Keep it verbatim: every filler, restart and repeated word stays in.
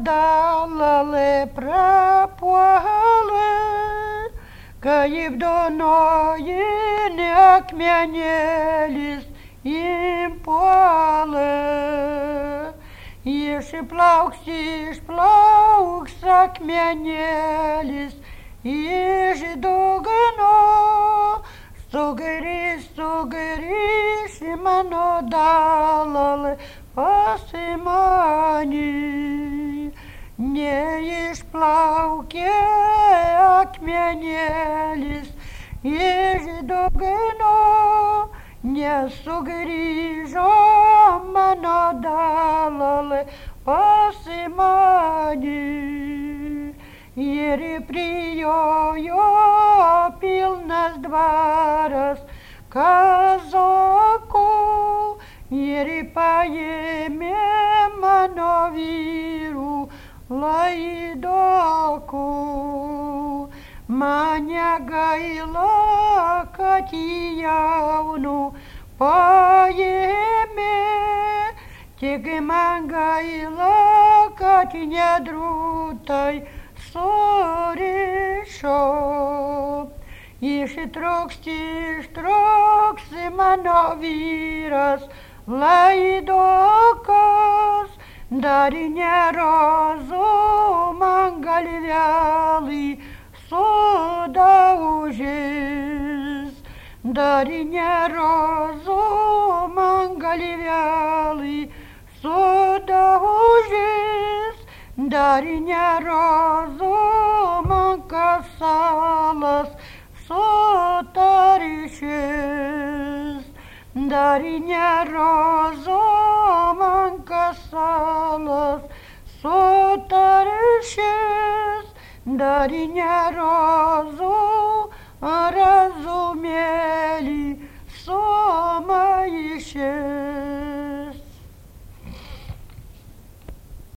dalale prapuolė, kaip donoji akmenėlis impuolė. Išplauks, išplauks akmenėlis iš dugno, sugrįš, sugrįš į mano dalalę pasimani. Neišplaukė akmenėlis iš dugno, nesugrįžo mano dalalė pasimani. Ir prijojo pilnas dvaras kazokų ir paėmė mano vyrų laidokų. Mane gaila, kad jaunų paėmė, tik man gaila, kad nedrūtai surišo. Ištrauks, ištrauks mano vyras laidokas, dar nerozų man galvelį sudaužys. Dar nerozų man galvelį sudaužys. Dar nerozų man kasalas sutaršys. Dar nerozų man kasalas sutaršys. Dar nerozų razumėlį